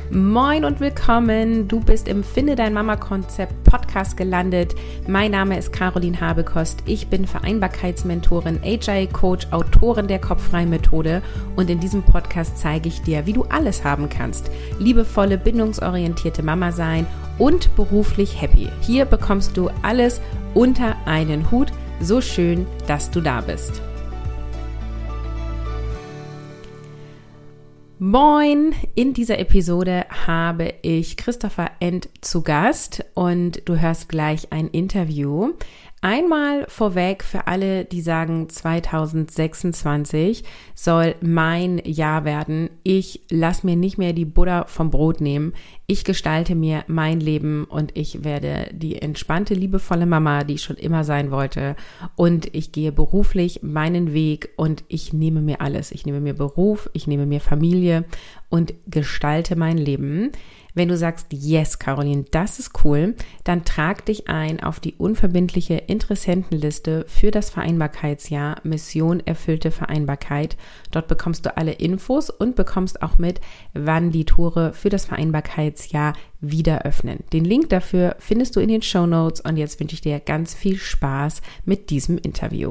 Moin und willkommen, du bist im Finde dein Mama-Konzept Podcast gelandet. Mein Name ist Caroline Habekost, ich bin Vereinbarkeitsmentorin, Agile-Coach, Autorin der Kopffrei-Methode und in diesem Podcast zeige ich dir, wie du alles haben kannst. Liebevolle, bindungsorientierte Mama sein und beruflich happy. Hier bekommst du alles unter einen Hut. So schön, dass du da bist. Moin! In dieser Episode habe ich Christopher End zu Gast und du hörst gleich ein Interview. Einmal vorweg für alle, die sagen, 2026 soll mein Jahr werden. Ich lasse mir nicht mehr die Butter vom Brot nehmen. Ich gestalte mir mein Leben und ich werde die entspannte, liebevolle Mama, die ich schon immer sein wollte. Und ich gehe beruflich meinen Weg und ich nehme mir alles. Ich nehme mir Beruf, ich nehme mir Familie und gestalte mein Leben. Wenn du sagst, yes, Caroline, das ist cool, dann trag dich ein auf die unverbindliche Interessentenliste für das Vereinbarkeitsjahr Mission erfüllte Vereinbarkeit. Dort bekommst du alle Infos und bekommst auch mit, wann die Tore für das Vereinbarkeitsjahr wieder öffnen. Den Link dafür findest du in den Shownotes und jetzt wünsche ich dir ganz viel Spaß mit diesem Interview.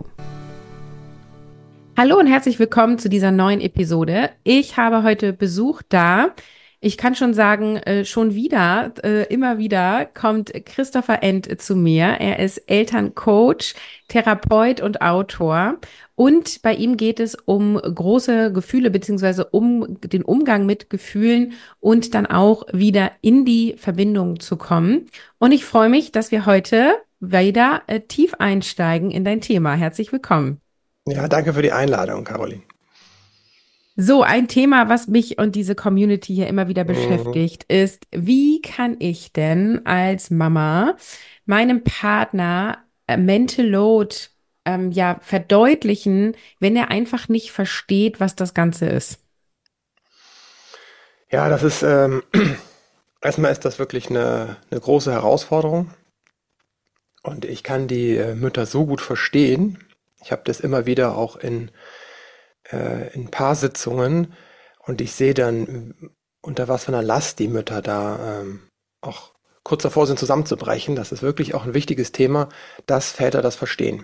Hallo und herzlich willkommen zu dieser neuen Episode. Ich habe heute Besuch da. Ich kann schon sagen, immer wieder kommt Christopher End zu mir. Er ist Elterncoach, Therapeut und Autor. Und bei ihm geht es um große Gefühle beziehungsweise um den Umgang mit Gefühlen und dann auch wieder in die Verbindung zu kommen. Und ich freue mich, dass wir heute wieder tief einsteigen in dein Thema. Herzlich willkommen. Ja, danke für die Einladung, Caroline. So, ein Thema, was mich und diese Community hier immer wieder beschäftigt, ist, wie kann ich denn als Mama meinem Partner Mental Load verdeutlichen, wenn er einfach nicht versteht, was das Ganze ist? Ja, das ist, erstmal ist das wirklich eine große Herausforderung und ich kann die Mütter so gut verstehen. Ich habe das immer wieder auch in Paarsitzungen und ich sehe dann, unter was für einer Last die Mütter da auch kurz davor sind zusammenzubrechen. Das ist wirklich auch ein wichtiges Thema, dass Väter das verstehen.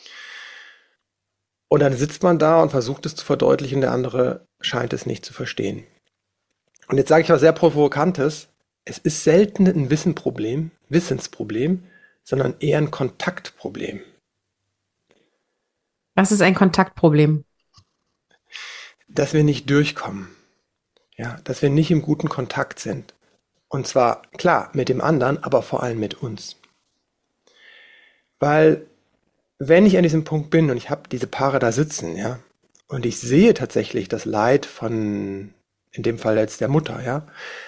Und dann sitzt man da und versucht es zu verdeutlichen, der andere scheint es nicht zu verstehen. Und jetzt sage ich was sehr Provokantes. Es ist selten ein Wissensproblem, sondern eher ein Kontaktproblem. Was ist ein Kontaktproblem? Dass wir nicht durchkommen, ja, dass wir nicht im guten Kontakt sind. Und zwar, klar, mit dem anderen, aber vor allem mit uns. Weil, wenn ich an diesem Punkt bin und ich habe diese Paare da sitzen, ja, und ich sehe tatsächlich das Leid von, in dem Fall jetzt der Mutter, ja,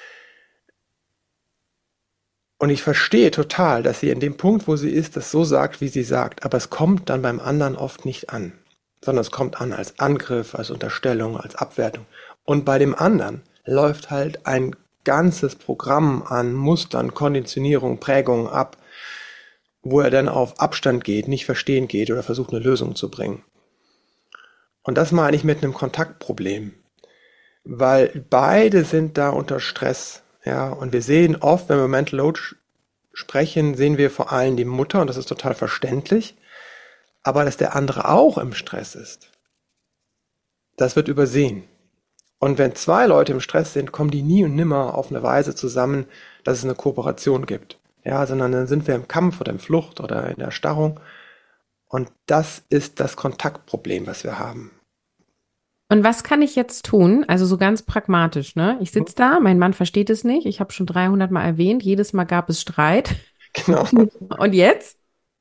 und ich verstehe total, dass sie in dem Punkt, wo sie ist, das so sagt, wie sie sagt, aber es kommt dann beim anderen oft nicht an. Sondern es kommt an als Angriff, als Unterstellung, als Abwertung. Und bei dem anderen läuft halt ein ganzes Programm an Mustern, Konditionierung, Prägungen ab, wo er dann auf Abstand geht, nicht verstehen geht oder versucht, eine Lösung zu bringen. Und das meine ich mit einem Kontaktproblem, weil beide sind da unter Stress. Ja, und wir sehen oft, wenn wir Mental Load sprechen, sehen wir vor allem die Mutter, und das ist total verständlich. Aber dass der andere auch im Stress ist, das wird übersehen. Und wenn zwei Leute im Stress sind, kommen die nie und nimmer auf eine Weise zusammen, dass es eine Kooperation gibt. Ja, sondern dann sind wir im Kampf oder in Flucht oder in der Erstarrung. Und das ist das Kontaktproblem, was wir haben. Und was kann ich jetzt tun? Also so ganz pragmatisch, ne? Ich sitze da, mein Mann versteht es nicht. Ich habe schon 300 Mal erwähnt, jedes Mal gab es Streit. Genau. Und jetzt?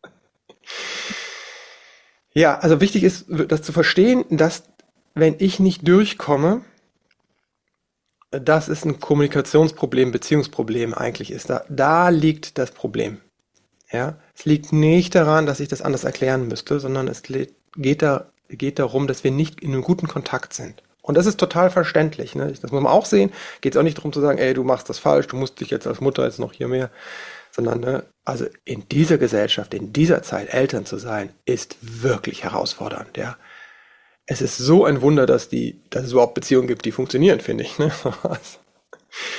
Ja, also wichtig ist, das zu verstehen, dass wenn ich nicht durchkomme, dass es ein Kommunikationsproblem, Beziehungsproblem eigentlich ist. Da liegt das Problem. Ja, es liegt nicht daran, dass ich das anders erklären müsste, sondern es geht darum, dass wir nicht in einem guten Kontakt sind. Und das ist total verständlich. Ne? Das muss man auch sehen. Geht es auch nicht darum zu sagen, ey, du machst das falsch, du musst dich jetzt als Mutter jetzt noch hier mehr. Sondern, ne, also in dieser Gesellschaft, in dieser Zeit Eltern zu sein, ist wirklich herausfordernd. Ja, es ist so ein Wunder, dass es überhaupt Beziehungen gibt, die funktionieren, finde ich. Ne?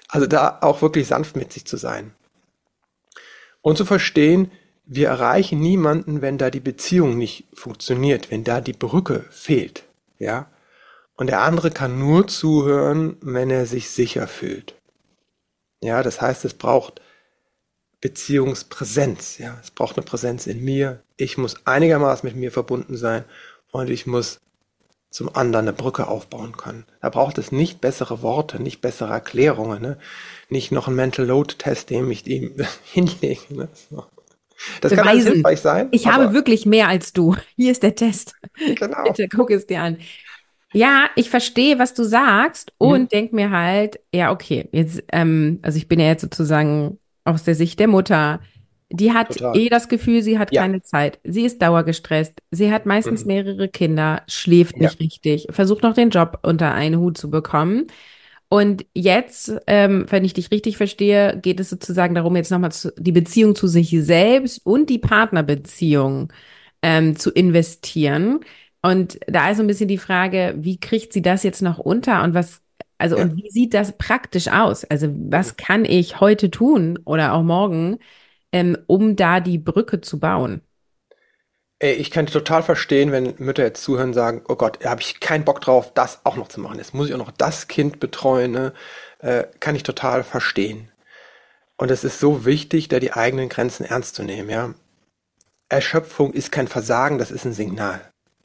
Also da auch wirklich sanft mit sich zu sein. Und zu verstehen, wir erreichen niemanden, wenn da die Beziehung nicht funktioniert, wenn da die Brücke fehlt, ja. Und der andere kann nur zuhören, wenn er sich sicher fühlt. Ja, das heißt, es braucht Beziehungspräsenz, ja. Es braucht eine Präsenz in mir. Ich muss einigermaßen mit mir verbunden sein und ich muss zum anderen eine Brücke aufbauen können. Da braucht es nicht bessere Worte, nicht bessere Erklärungen, ne? Nicht noch einen Mental Load Test, den ich ihm hinlege. Ne? So. Das kann alles Beweisen. hilfreich sein, Ich habe wirklich mehr als du. Hier ist der Test. genau. Bitte guck es dir an. Ja, ich verstehe, was du sagst Mhm. und denk mir halt, ja, okay, jetzt, also ich bin ja jetzt sozusagen aus der Sicht der Mutter. Die hat Total. eh das Gefühl, sie hat Ja. keine Zeit. Sie ist dauergestresst. Sie hat meistens Mhm. mehrere Kinder, schläft Ja. nicht richtig, versucht noch den Job unter einen Hut zu bekommen. Und jetzt, wenn ich dich richtig verstehe, geht es sozusagen darum, jetzt nochmal die Beziehung zu sich selbst und die Partnerbeziehung zu investieren. Und da ist so ein bisschen die Frage, wie kriegt sie das jetzt noch unter und was, also Ja. und wie sieht das praktisch aus? Also Mhm. was kann ich heute tun oder auch morgen, um da die Brücke zu bauen? Ey, ich kann total verstehen, wenn Mütter jetzt zuhören und sagen, oh Gott, da habe ich keinen Bock drauf, das auch noch zu machen. Jetzt muss ich auch noch das Kind betreuen. Ne? Kann ich total verstehen. Und es ist so wichtig, da die eigenen Grenzen ernst zu nehmen, ja. Erschöpfung ist kein Versagen, das ist ein Signal.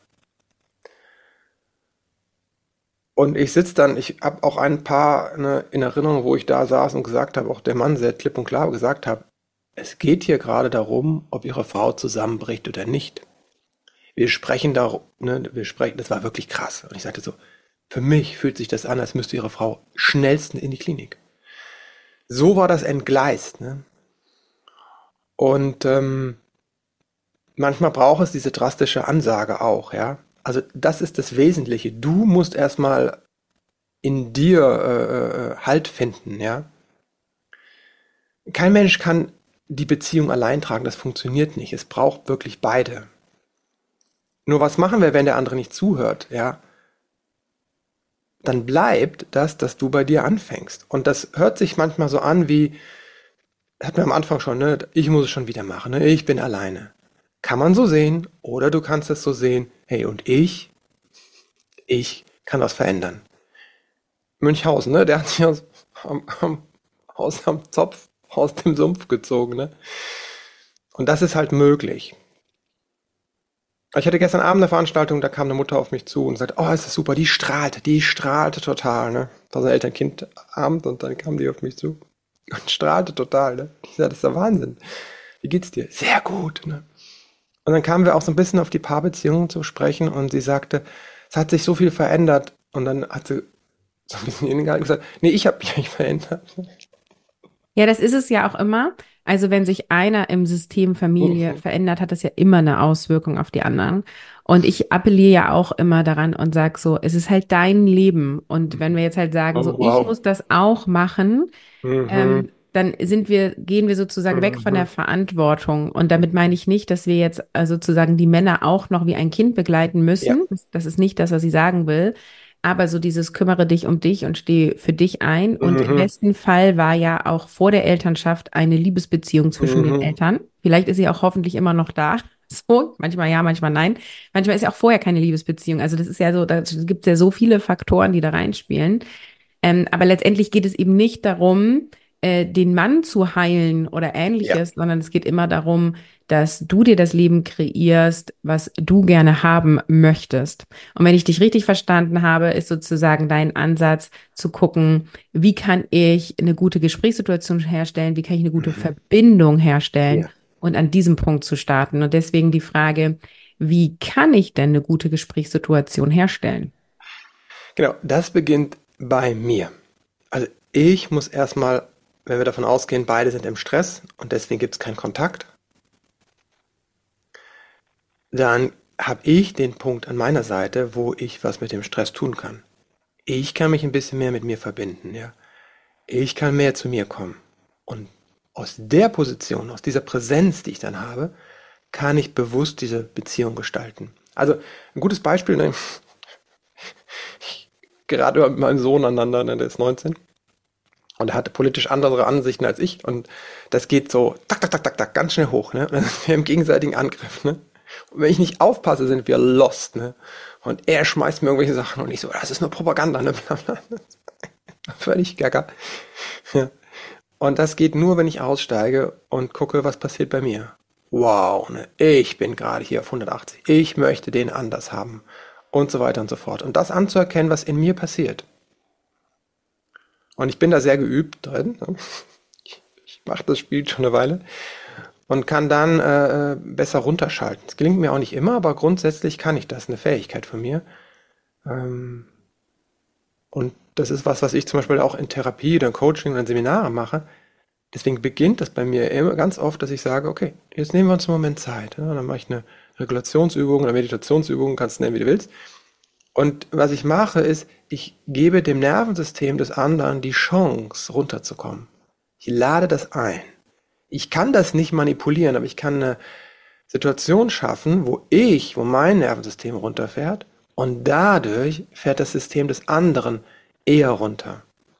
Und ich sitze dann, ich habe auch ein paar ne, in Erinnerung, wo ich da saß und gesagt habe, auch der Mann sehr klipp und klar gesagt hat, es geht hier gerade darum, ob ihre Frau zusammenbricht oder nicht. Wir sprechen darum, ne, das war wirklich krass. Und ich sagte so, für mich fühlt sich das an, als müsste ihre Frau schnellstens in die Klinik. So war das entgleist, ne? Und manchmal braucht es diese drastische Ansage auch, ja. Also das ist das Wesentliche. Du musst erstmal in dir Halt finden, ja. Kein Mensch kann die Beziehung allein tragen, das funktioniert nicht. Es braucht wirklich beide. Nur was machen wir, wenn der andere nicht zuhört, ja? Dann bleibt das, dass du bei dir anfängst. Und das hört sich manchmal so an wie, hatten wir am Anfang schon, ne? Ich muss es schon wieder machen, ne? Ich bin alleine. Kann man so sehen, oder du kannst es so sehen, hey, und ich kann das verändern. Münchhausen, ne? Der hat sich am Zopf, aus dem Sumpf gezogen, ne? Und das ist halt möglich. Ich hatte gestern Abend eine Veranstaltung, da kam eine Mutter auf mich zu und sagte, oh, ist das super, die strahlte total, ne? Das war so ein Eltern-Kind-Abend und dann kam die auf mich zu und strahlte total, ne? Ich sagte, das ist der Wahnsinn. Wie geht's dir? Sehr gut, ne? Und dann kamen wir auch so ein bisschen auf die Paarbeziehungen zu sprechen und sie sagte, es hat sich so viel verändert. Und dann hat sie so ein bisschen innegehalten und gesagt, nee, ich habe mich nicht verändert. Ja, das ist es ja auch immer. Also wenn sich einer im System Familie Mhm. verändert, hat das ja immer eine Auswirkung auf die anderen. Und ich appelliere ja auch immer daran und sage so, es ist halt dein Leben. Und wenn wir jetzt halt sagen, so, Oh, ich wow. muss das auch machen, Mhm. dann gehen wir sozusagen weg von der Mhm. Verantwortung. Und damit meine ich nicht, dass wir jetzt sozusagen die Männer auch noch wie ein Kind begleiten Ja. müssen. Das ist nicht das, was ich sagen will. Aber so dieses kümmere dich um dich und steh für dich ein. Und im Mhm. besten Fall war ja auch vor der Elternschaft eine Liebesbeziehung zwischen den Mhm. Eltern. Vielleicht ist sie auch hoffentlich immer noch da. So, manchmal ja, manchmal nein. Manchmal ist ja auch vorher keine Liebesbeziehung. Also das ist ja so, da gibt es ja so viele Faktoren, die da reinspielen. Aber letztendlich geht es eben nicht darum, den Mann zu heilen oder Ja. ähnliches, sondern es geht immer darum, dass du dir das Leben kreierst, was du gerne haben möchtest. Und wenn ich dich richtig verstanden habe, ist sozusagen dein Ansatz zu gucken, wie kann ich eine gute Gesprächssituation herstellen, wie kann ich eine gute Mhm. Verbindung herstellen Ja. und an diesem Punkt zu starten. Und deswegen die Frage, wie kann ich denn eine gute Gesprächssituation herstellen? Genau, das beginnt bei mir. Also ich muss erstmal, wenn wir davon ausgehen, beide sind im Stress und deswegen gibt es keinen Kontakt, dann habe ich den Punkt an meiner Seite, wo ich was mit dem Stress tun kann. Ich kann mich ein bisschen mehr mit mir verbinden, ja. Ich kann mehr zu mir kommen. Und aus der Position, aus dieser Präsenz, die ich dann habe, kann ich bewusst diese Beziehung gestalten. Also ein gutes Beispiel, ne? Gerade mit meinem Sohn aneinander, ne, der ist 19. Und er hatte politisch andere Ansichten als ich. Und das geht so, tak, tak, tak, tak, tak, ganz schnell hoch, ne? Und dann sind wir im gegenseitigen Angriff, ne? Und wenn ich nicht aufpasse, sind wir lost, ne? Und er schmeißt mir irgendwelche Sachen und ich so, das ist nur Propaganda, ne? Bla, bla. Völlig gaga. Ja. Und das geht nur, wenn ich aussteige und gucke, was passiert bei mir. Wow, ne? Ich bin gerade hier auf 180. Ich möchte den anders haben. Und so weiter und so fort. Und das anzuerkennen, was in mir passiert. Und ich bin da sehr geübt drin. Ne? Ich mache das Spiel schon eine Weile und kann dann besser runterschalten. Es gelingt mir auch nicht immer, aber grundsätzlich kann ich das, eine Fähigkeit von mir. Ähm, und das ist was, was ich zum Beispiel auch in Therapie oder in Coaching oder in Seminaren mache. Deswegen beginnt das bei mir immer ganz oft, dass ich sage, okay, jetzt nehmen wir uns einen Moment Zeit. Ja? Dann mache ich eine Regulationsübung oder Meditationsübung, kannst du nennen, wie du willst. Und was ich mache, ist, ich gebe dem Nervensystem des anderen die Chance, runterzukommen. Ich lade das ein. Ich kann das nicht manipulieren, aber ich kann eine Situation schaffen, wo mein Nervensystem runterfährt und dadurch fährt das System des anderen eher runter.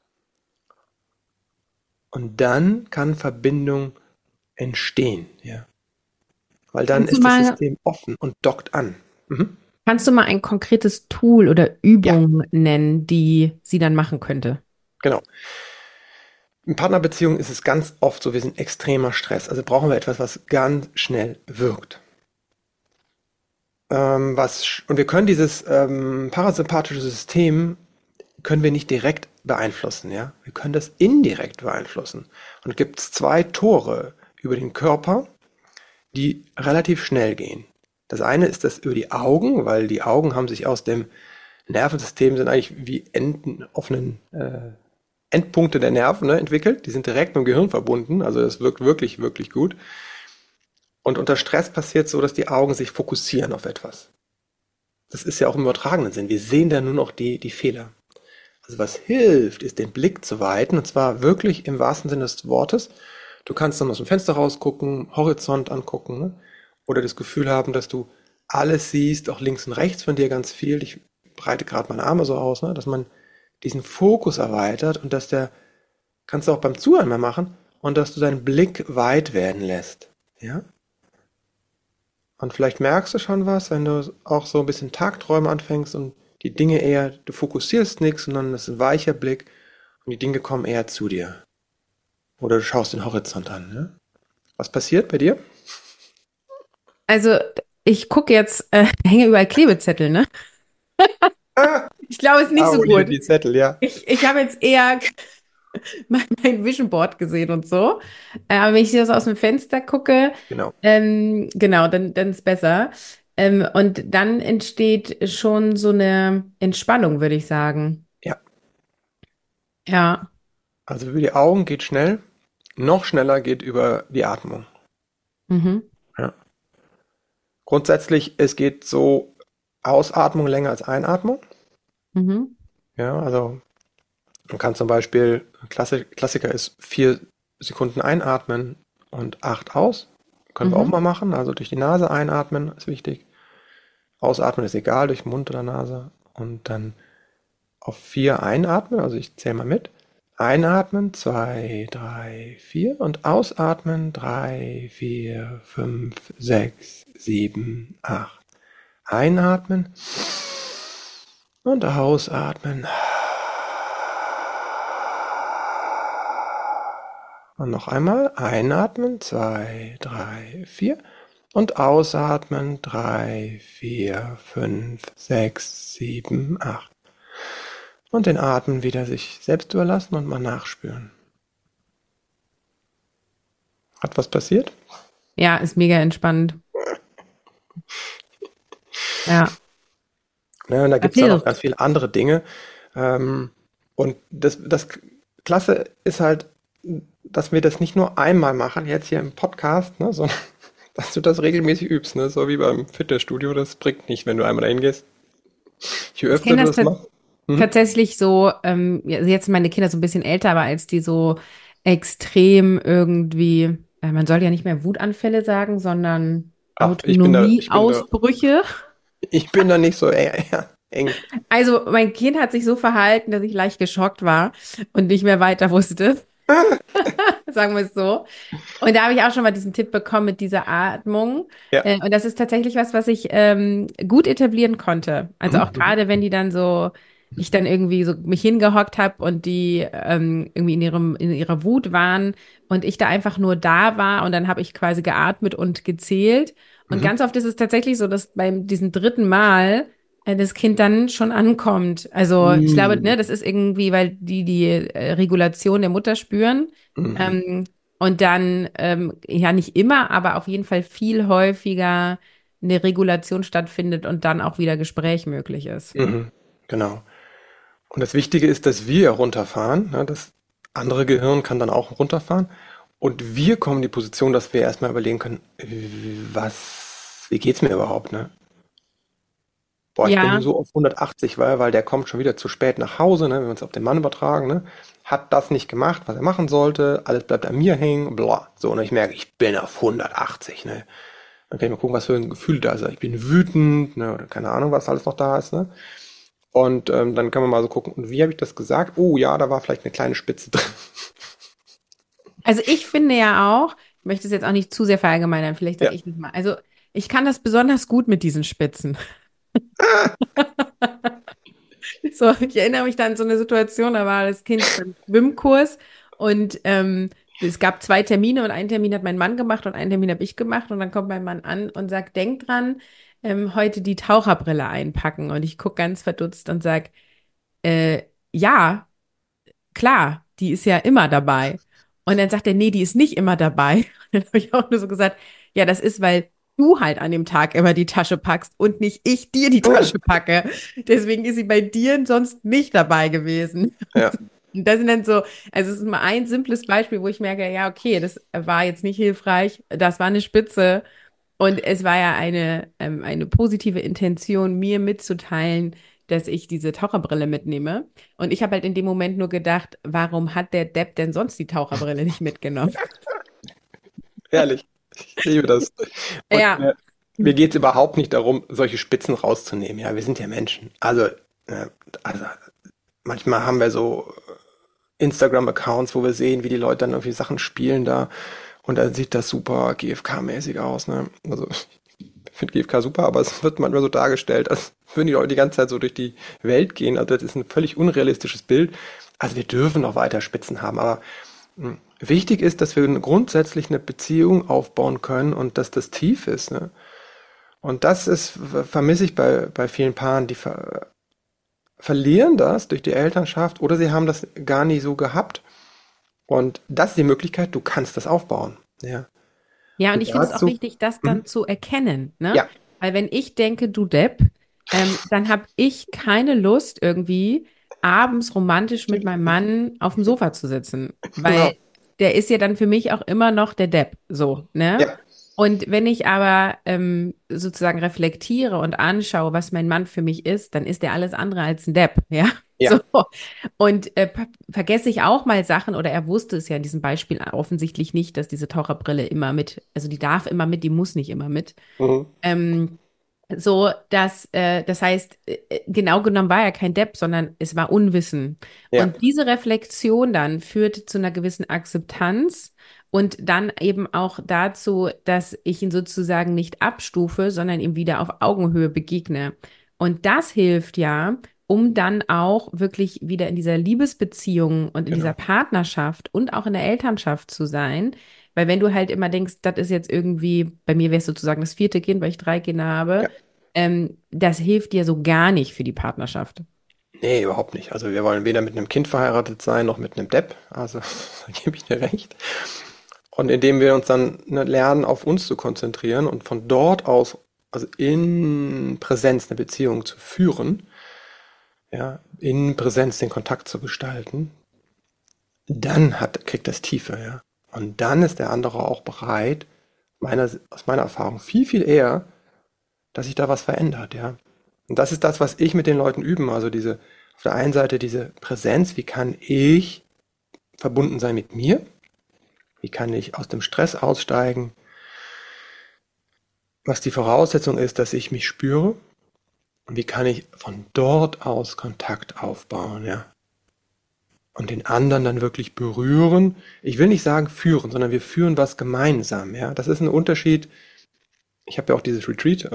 Und dann kann Verbindung entstehen, ja. Weil dann Kannst du ist das mal, System offen und dockt an. Mhm. kannst du mal ein konkretes Tool oder Ja, Übung nennen, die sie dann machen könnte? genau. In Partnerbeziehungen ist es ganz oft so, wir sind extremer Stress. Also brauchen wir etwas, was ganz schnell wirkt. Und wir können dieses parasympathische System können wir nicht direkt beeinflussen, ja. Wir können das indirekt beeinflussen. Und es gibt zwei Tore über den Körper, die relativ schnell gehen. Das eine ist das über die Augen, weil die Augen haben sich aus dem Nervensystem sind eigentlich wie Enden, offenen Endpunkte der Nerven, ne, entwickelt. Die sind direkt mit dem Gehirn verbunden, also das wirkt wirklich, wirklich gut. Und unter Stress passiert so, dass die Augen sich fokussieren auf etwas. Das ist ja auch im übertragenen Sinn. Wir sehen da nur noch die Fehler. Also was hilft, ist den Blick zu weiten, und zwar wirklich im wahrsten Sinne des Wortes. Du kannst dann aus dem Fenster rausgucken, Horizont angucken, ne? Oder das Gefühl haben, dass du alles siehst, auch links und rechts von dir ganz viel. Ich breite gerade meine Arme so aus, ne? Dass man diesen Fokus erweitert und kannst du auch beim Zuhören mal machen, und dass du deinen Blick weit werden lässt. Ja? Und vielleicht merkst du schon was, wenn du auch so ein bisschen Tagträume anfängst und die Dinge eher, du fokussierst nichts, sondern es ist ein weicher Blick und die Dinge kommen eher zu dir. Oder du schaust den Horizont an. Ne? Was passiert bei dir? Also, ich gucke jetzt, hänge überall Klebezettel, ne? Ah, Ich glaube, es ist nicht so oh, hier gut. die Zettel, ja. Ich habe jetzt eher mein Vision Board gesehen und so. Aber wenn ich das aus dem Fenster gucke, Genau. genau, dann ist besser. Und dann entsteht schon so eine Entspannung, würde ich sagen. Ja. Ja. Also über die Augen geht schnell. Noch schneller geht über die Atmung. Mhm. Ja. Grundsätzlich, es geht so Ausatmung länger als Einatmung. Mhm. Ja, also man kann zum Beispiel, Klassiker ist 4 Sekunden einatmen und 8 aus. Können wir auch Mhm. mal machen. Also durch die Nase einatmen ist wichtig. Ausatmen ist egal, durch Mund oder Nase. Und dann auf 4 einatmen. Also ich zähle mal mit. Einatmen, 2, 3, 4 und ausatmen, 3, 4, 5, 6, 7, 8. Einatmen und ausatmen. Und noch einmal einatmen, 2, 3, 4 und ausatmen, 3, 4, 5, 6, 7, 8. Und den Atem wieder sich selbst überlassen und mal nachspüren. Hat was passiert? Ja, ist mega entspannend. Ja. Ne, und da Das gibt es dann noch hilft. ganz viele andere Dinge. Ähm, und das Klasse ist halt, dass wir das nicht nur einmal machen, jetzt hier im Podcast, ne, sondern dass du das regelmäßig übst, ne? So wie beim Fitnessstudio. Das bringt nicht, wenn du einmal dahin gehst. Je Ich öfter kenne du das das machst. Mhm. tatsächlich so, ja, also jetzt sind meine Kinder so ein bisschen älter, aber als die so extrem irgendwie, man soll ja nicht mehr Wutanfälle sagen, sondern Ach, ich bin da Autonomieausbrüche. nicht so, ja. eng. Also mein Kind hat sich so verhalten, dass ich leicht geschockt war und nicht mehr weiter wusste, sagen wir es so. Und da habe ich auch schon mal diesen Tipp bekommen mit dieser Atmung. Ja. Und das ist tatsächlich was ich gut etablieren konnte. Also Mhm. auch Mhm. gerade, wenn die dann so, ich dann irgendwie so mich hingehockt habe und die irgendwie in ihrer Wut waren und ich da einfach nur da war und dann habe ich quasi geatmet und gezählt. Und Mhm. ganz oft ist es tatsächlich so, dass beim diesem dritten Mal das Kind dann schon ankommt. Also ich glaube, Mhm. ne, das ist irgendwie, weil die Regulation der Mutter spüren. Mhm. Ähm, und dann, ja, nicht immer, aber auf jeden Fall viel häufiger eine Regulation stattfindet und dann auch wieder Gespräch möglich ist. Mhm. Genau. Und das Wichtige ist, dass wir runterfahren. Ne? Das andere Gehirn kann dann auch runterfahren. Und wir kommen in die Position, dass wir erstmal überlegen können, wie geht's mir überhaupt, ne? Boah, ich bin Ja, so auf 180, weil der kommt schon wieder zu spät nach Hause, ne? Wenn wir uns auf den Mann übertragen, ne? Hat das nicht gemacht, was er machen sollte, alles bleibt an mir hängen, bla. So, und ich merke, ich bin auf 180, ne? Dann kann ich mal gucken, was für ein Gefühl da ist. Ich bin wütend, ne? Oder keine Ahnung, was alles noch da ist, ne? Und dann kann man mal so gucken, und wie habe ich das gesagt? Oh ja, da war vielleicht eine kleine Spitze drin. also ich finde ja auch, ich möchte es jetzt auch nicht zu sehr verallgemeinern, vielleicht sage Ja. ich nicht mal. Also ich kann das besonders gut mit diesen Spitzen. So, ich erinnere mich da an so eine Situation, da war das Kind beim Schwimmkurs und es gab zwei Termine und einen Termin hat mein Mann gemacht und einen Termin habe ich gemacht und dann kommt mein Mann an und sagt, denk dran, heute die Taucherbrille einpacken und ich gucke ganz verdutzt und sag, ja, klar, die ist ja immer dabei. Und dann sagt er, nee, die ist nicht immer dabei. Dann habe ich auch nur so gesagt, ja, das ist, weil du halt an dem Tag immer die Tasche packst und nicht ich dir die Tasche packe. Deswegen ist sie bei dir sonst nicht dabei gewesen. Ja. Und das sind dann so, also es ist mal ein simples Beispiel, wo ich merke, ja, okay, das war jetzt nicht hilfreich, das war eine Spitze. Und es war ja eine positive Intention, mir mitzuteilen, dass ich diese Taucherbrille mitnehme. Und ich habe halt in dem Moment nur gedacht, warum hat der Depp denn sonst die Taucherbrille nicht mitgenommen? Herrlich. Ich liebe das. Und Ja, mir geht es überhaupt nicht darum, solche Spitzen rauszunehmen. Ja, wir sind ja Menschen. Äh, also manchmal haben wir so Instagram-Accounts, wo wir sehen, wie die Leute dann irgendwie Sachen spielen da. Und dann sieht das super GFK-mäßig aus, ne? Also ich finde GFK super, aber es wird manchmal so dargestellt, als würden die Leute die ganze Zeit so durch die Welt gehen. Also das ist ein völlig unrealistisches Bild. Also wir dürfen noch weiter Spitzen haben, aber wichtig ist, dass wir grundsätzlich eine Beziehung aufbauen können und dass das tief ist, ne? Und das ist, vermisse ich bei vielen Paaren, die verlieren das durch die Elternschaft oder sie haben das gar nie so gehabt. Und das ist die Möglichkeit, du kannst das aufbauen. Ja. ja, und Und ich finde es auch dazu, wichtig, das mhm. dann zu erkennen, ne? Ja, Weil wenn ich denke, du Depp, dann habe ich keine Lust, irgendwie abends romantisch mit meinem Mann auf dem Sofa zu sitzen, genau. weil der ist ja dann für mich auch immer noch der Depp, so, ne? Ja, Und wenn ich aber sozusagen reflektiere und anschaue, was mein Mann für mich ist, dann ist er alles andere als ein Depp, ja? So. ja, Und vergesse ich auch mal Sachen, oder er wusste es ja in diesem Beispiel offensichtlich nicht, dass diese Taucherbrille immer mit, also die darf immer mit, die muss nicht immer mit. mhm. Ähm, so, das heißt, genau genommen war er kein Depp, sondern es war Unwissen. Ja, Und diese Reflexion dann führt zu einer gewissen Akzeptanz und dann eben auch dazu, dass ich ihn sozusagen nicht abstufe, sondern ihm wieder auf Augenhöhe begegne. Und das hilft ja, um dann auch wirklich wieder in dieser Liebesbeziehung und in dieser genau. Partnerschaft und auch in der Elternschaft zu sein. Weil wenn du halt immer denkst, das ist jetzt irgendwie, bei mir wäre es sozusagen das vierte Kind, weil ich drei Kinder habe, Ja. das hilft dir so gar nicht für die Partnerschaft. Nee, überhaupt nicht. Also wir wollen weder mit einem Kind verheiratet sein, noch mit einem Depp. Also da gebe ich dir recht. Und indem wir uns dann ne, lernen, auf uns zu konzentrieren und von dort aus, also in Präsenz eine Beziehung zu führen, ja, in Präsenz den Kontakt zu gestalten, dann kriegt das Tiefe, ja. Und dann ist der andere auch bereit, aus meiner Erfahrung viel, viel eher, dass sich da was verändert, ja. Und das ist das, was ich mit den Leuten üben. Also auf der einen Seite diese Präsenz, wie kann ich verbunden sein mit mir? Wie kann ich aus dem Stress aussteigen? Was die Voraussetzung ist, dass ich mich spüre. Und wie kann ich von dort aus Kontakt aufbauen, ja? Und den anderen dann wirklich berühren. Ich will nicht sagen führen, sondern wir führen was gemeinsam, ja? Das ist ein Unterschied. Ich habe ja auch dieses Retreat,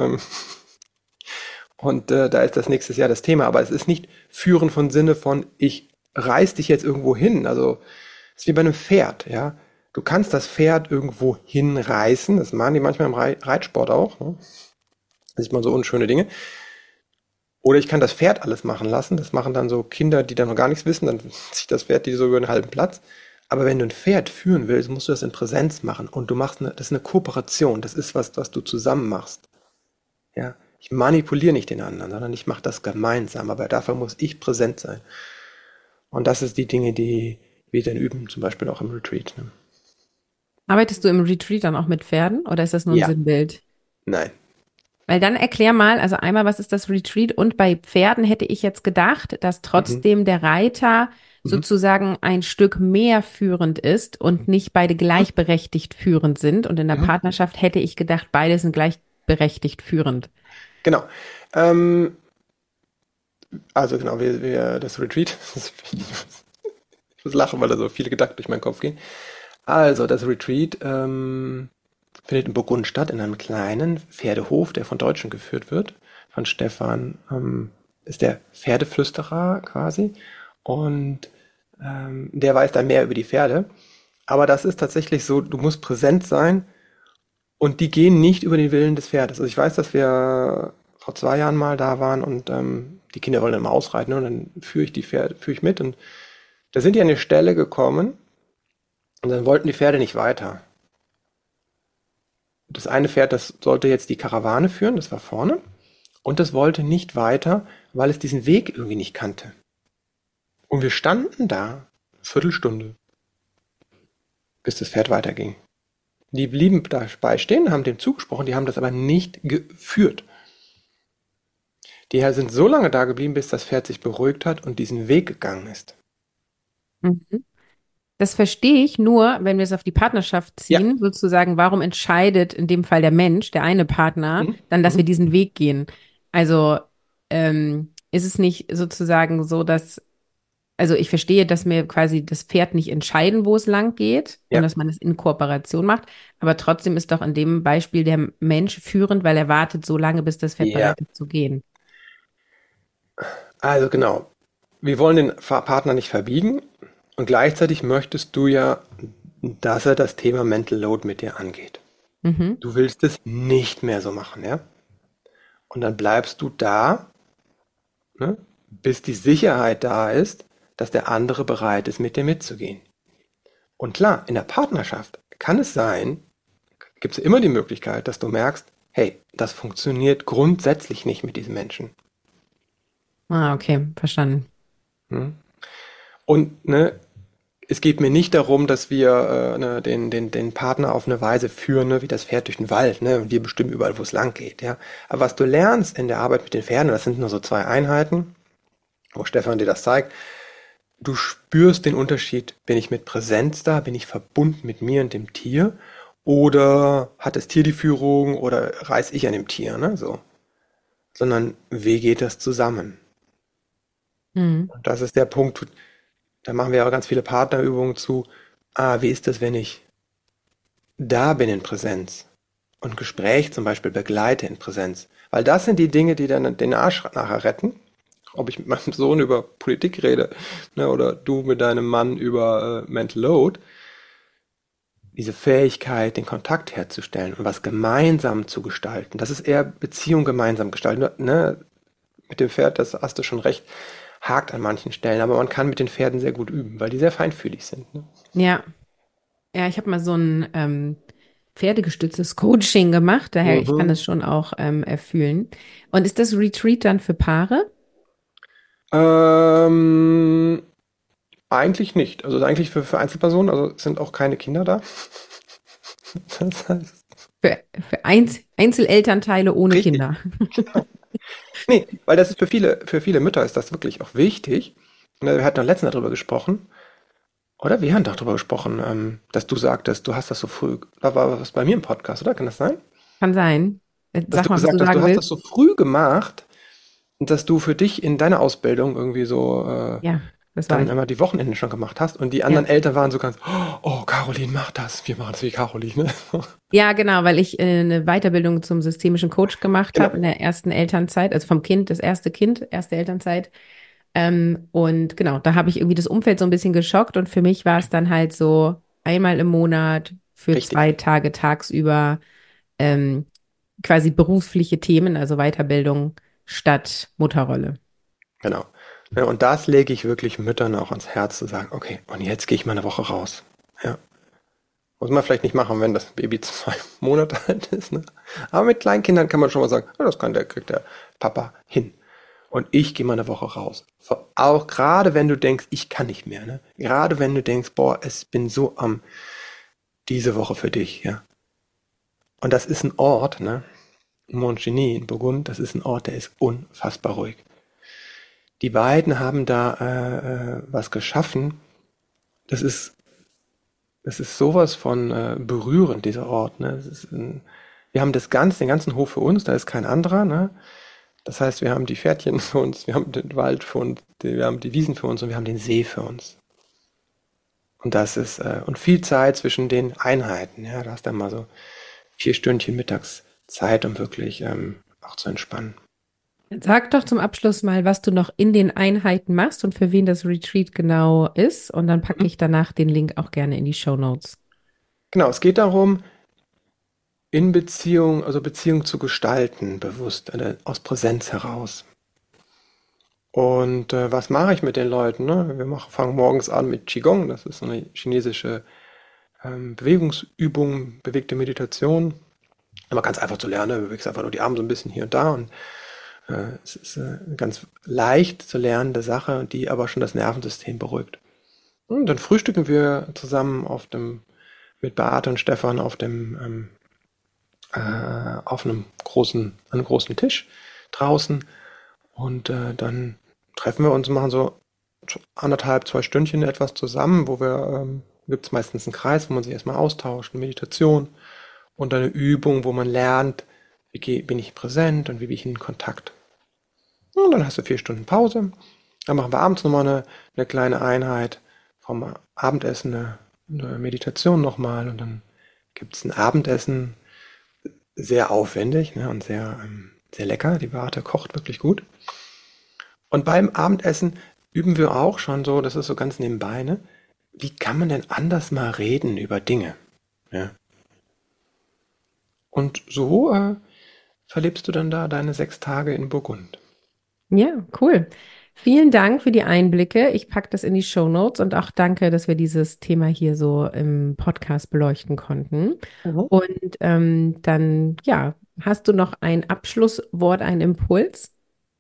und da ist das nächstes Jahr das Thema. Aber es ist nicht führen von Sinne von, ich reiß dich jetzt irgendwo hin. Also es ist wie bei einem Pferd, ja. Du kannst das Pferd irgendwo hinreißen. Das machen die manchmal im Reitsport auch. Ne? Da sieht man so unschöne Dinge. Oder ich kann das Pferd alles machen lassen. Das machen dann so Kinder, die da noch gar nichts wissen. Dann zieht das Pferd die so über einen halben Platz. Aber wenn du ein Pferd führen willst, musst du das in Präsenz machen. Und das ist eine Kooperation. Das ist was du zusammen machst. Ja, ich manipuliere nicht den anderen, sondern ich mache das gemeinsam. Aber dafür muss ich präsent sein. Und das ist die Dinge, die wir dann üben, zum Beispiel auch im Retreat. Ne? Arbeitest du im Retreat dann auch mit Pferden oder ist das nur ein Ja, Sinnbild? nein. Weil dann erklär mal, also einmal, was ist das Retreat? Und bei Pferden hätte ich jetzt gedacht, dass Mhm. trotzdem der Reiter Mhm. sozusagen ein Stück mehr führend ist und nicht beide Mhm. gleichberechtigt führend sind. Und in der Mhm. Partnerschaft hätte ich gedacht, beide sind gleichberechtigt führend. Genau. Ähm, also genau, das Retreat, ich muss lachen, weil da so viele Gedanken durch meinen Kopf gehen. Also, das Retreat findet in Burgund statt, in einem kleinen Pferdehof, der von Deutschen geführt wird. Von Stefan ist der Pferdeflüsterer quasi. Und der weiß dann mehr über die Pferde. Aber das ist tatsächlich so, du musst präsent sein und die gehen nicht über den Willen des Pferdes. Also ich weiß, dass wir vor 2 Jahren mal da waren und die Kinder wollen dann mal ausreiten, ne? Und dann führe ich mit und da sind die an eine Stelle gekommen und dann wollten die Pferde nicht weiter. Das eine Pferd, das sollte jetzt die Karawane führen, das war vorne, und das wollte nicht weiter, weil es diesen Weg irgendwie nicht kannte. Und wir standen da, eine Viertelstunde, bis das Pferd weiterging. Die blieben dabei stehen, haben dem zugesprochen, die haben das aber nicht geführt. Die sind so lange da geblieben, bis das Pferd sich beruhigt hat und diesen Weg gegangen ist. Mhm. Das verstehe ich nur, wenn wir es auf die Partnerschaft Ja. ziehen, sozusagen, warum entscheidet in dem Fall der Mensch, der eine Partner, Mhm. dann, dass wir Mhm. diesen Weg gehen. Also ist es nicht sozusagen so, dass, also ich verstehe, dass mir quasi das Pferd nicht entscheiden, wo es lang geht und Ja. dass man es in Kooperation macht, aber trotzdem ist doch in dem Beispiel der Mensch führend, weil er wartet so lange, bis das Pferd Ja. bereit ist zu gehen. Also genau. Wir wollen den Partner nicht verbiegen und gleichzeitig möchtest du ja, dass er das Thema Mental Load mit dir angeht. Mhm. Du willst es nicht mehr so machen, ja? Und dann bleibst du da, ne, bis die Sicherheit da ist, dass der andere bereit ist, mit dir mitzugehen. Und klar, in der Partnerschaft kann es sein, gibt es immer die Möglichkeit, dass du merkst, hey, das funktioniert grundsätzlich nicht mit diesem Menschen. Ah, okay, verstanden. Hm? Und ne, es geht mir nicht darum, dass wir ne, den Partner auf eine Weise führen, ne, wie das Pferd durch den Wald, ne, und wir bestimmen überall, wo es lang geht, ja. Aber was du lernst in der Arbeit mit den Pferden, das sind nur so 2 Einheiten, wo Stefan dir das zeigt, du spürst den Unterschied, bin ich mit Präsenz da, bin ich verbunden mit mir und dem Tier, oder hat das Tier die Führung, oder reiß ich an dem Tier, ne, so. Sondern wie geht das zusammen? Mhm. Und das ist der Punkt, da machen wir auch ganz viele Partnerübungen zu. Wie ist das, wenn ich da bin in Präsenz und Gespräch zum Beispiel begleite in Präsenz? Weil das sind die Dinge, die dann den Arsch nachher retten. Ob ich mit meinem Sohn über Politik rede, ne, oder du mit deinem Mann über Mental Load, diese Fähigkeit, den Kontakt herzustellen und was gemeinsam zu gestalten, das ist eher Beziehung gemeinsam gestalten. Ne? Mit dem Pferd, das hast du schon recht, hakt an manchen Stellen, aber man kann mit den Pferden sehr gut üben, weil die sehr feinfühlig sind. Ne? Ja, ja, ich habe mal so ein pferdegestütztes Coaching gemacht, daher ich kann Mhm. das schon auch erfühlen. Und ist das Retreat dann für Paare? Ähm, eigentlich nicht. Also eigentlich für Einzelpersonen, also es sind auch keine Kinder da. Das heißt, Für Einzelelternteile ohne richtig. Kinder. Nee, weil das ist für viele Mütter ist das wirklich auch wichtig. Ne, wir hatten doch letztens darüber gesprochen, oder? Wir haben doch darüber gesprochen, dass du sagtest, du hast das so früh, da war was bei mir im Podcast, oder? Kann das sein? Kann sein. Dass Sag du mal, was du gesagt hast, du sagen hast das willst. so früh gemacht, dass du für dich in deiner Ausbildung irgendwie so Ja, das war dann ich. immer die Wochenenden schon gemacht hast und die anderen Ja. Eltern waren so ganz, oh, Caroline, mach das, wir machen das wie Caroline. Ne? Ja, genau, weil ich eine Weiterbildung zum systemischen Coach gemacht Genau. habe in der ersten Elternzeit, also vom Kind, das erste Kind, erste Elternzeit. Und genau, da habe ich irgendwie das Umfeld so ein bisschen geschockt und für mich war es dann halt so einmal im Monat für Richtig, 2 Tage tagsüber ähm, quasi berufliche Themen, also Weiterbildung statt Mutterrolle. genau. Ja, und das lege ich wirklich Müttern auch ans Herz zu sagen, okay, und jetzt gehe ich mal eine Woche raus. Ja. Muss man vielleicht nicht machen, wenn das Baby 2 Monate alt ist, ne? Aber mit Kleinkindern kann man schon mal sagen, ja, kriegt der Papa hin. Und ich gehe mal eine Woche raus. Auch gerade wenn du denkst, ich kann nicht mehr, ne? Gerade wenn du denkst, boah, ich bin so diese Woche für dich, ja. Und das ist ein Ort, ne? Montgeny in Burgund, das ist ein Ort, der ist unfassbar ruhig. Die beiden haben da was geschaffen. Das ist, das ist sowas von berührend, dieser Ort. Ne? Wir haben den ganzen Hof für uns, da ist kein anderer. Ne? Das heißt, wir haben die Pferdchen für uns, wir haben den Wald für uns, wir haben die Wiesen für uns und wir haben den See für uns. Und das ist, und viel Zeit zwischen den Einheiten. Ja? Da hast du dann mal so 4 Stündchen mittags Zeit, um wirklich auch zu entspannen. Sag doch zum Abschluss mal, was du noch in den Einheiten machst und für wen das Retreat genau ist. Und dann packe Mhm. ich danach den Link auch gerne in die Shownotes. Genau, es geht darum, in Beziehung, also Beziehung zu gestalten, bewusst, aus Präsenz heraus. Und was mache ich mit den Leuten? Ne? Fangen morgens an mit Qigong, das ist so eine chinesische Bewegungsübung, bewegte Meditation. Aber ganz einfach zu lernen, du bewegst einfach nur die Arme so ein bisschen hier und da und es ist eine ganz leicht zu lernende Sache, die aber schon das Nervensystem beruhigt. Und dann frühstücken wir zusammen mit Beate und Stefan auf einem großen Tisch draußen und dann treffen wir uns, machen so 1,5, 2 Stündchen etwas zusammen, gibt es meistens einen Kreis, wo man sich erstmal austauscht, eine Meditation und eine Übung, wo man lernt, bin ich präsent und wie bin ich in Kontakt. Und dann hast du 4 Stunden Pause. Dann machen wir abends nochmal eine kleine Einheit vom Abendessen, eine Meditation nochmal und dann gibt es ein Abendessen, sehr aufwendig, ne, und sehr lecker. Die Beate kocht wirklich gut. Und beim Abendessen üben wir auch schon so, das ist so ganz nebenbei, ne? Wie kann man denn anders mal reden über Dinge? Ja? Und so verlebst du dann da deine 6 Tage in Burgund. Ja, cool. Vielen Dank für die Einblicke. Ich packe das in die Shownotes und auch danke, dass wir dieses Thema hier so im Podcast beleuchten konnten. Mhm. Und dann, ja, hast du noch ein Abschlusswort, einen Impuls?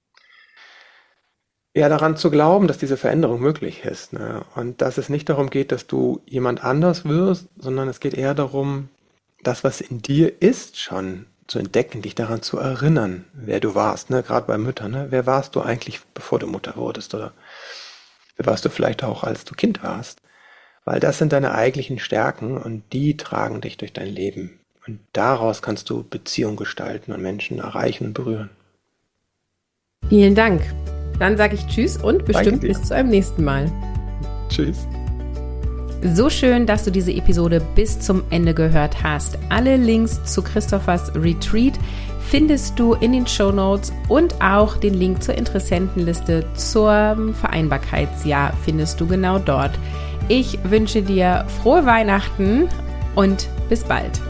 Ja, daran zu glauben, dass diese Veränderung möglich ist, ne? Und dass es nicht darum geht, dass du jemand anders wirst, sondern es geht eher darum, das, was in dir ist, schon zu entdecken, dich daran zu erinnern, wer du warst, ne? Gerade bei Müttern, ne? Wer warst du eigentlich, bevor du Mutter wurdest? Oder wer warst du vielleicht auch, als du Kind warst? Weil das sind deine eigentlichen Stärken und die tragen dich durch dein Leben. Und daraus kannst du Beziehung gestalten und Menschen erreichen und berühren. Vielen Dank. Dann sage ich Tschüss und Danke bestimmt dir. bis zu einem nächsten Mal. Tschüss. So schön, dass du diese Episode bis zum Ende gehört hast. Alle Links zu Christophers Retreat findest du in den Shownotes und auch den Link zur Interessentenliste zum Vereinbarkeitsjahr findest du genau dort. Ich wünsche dir frohe Weihnachten und bis bald.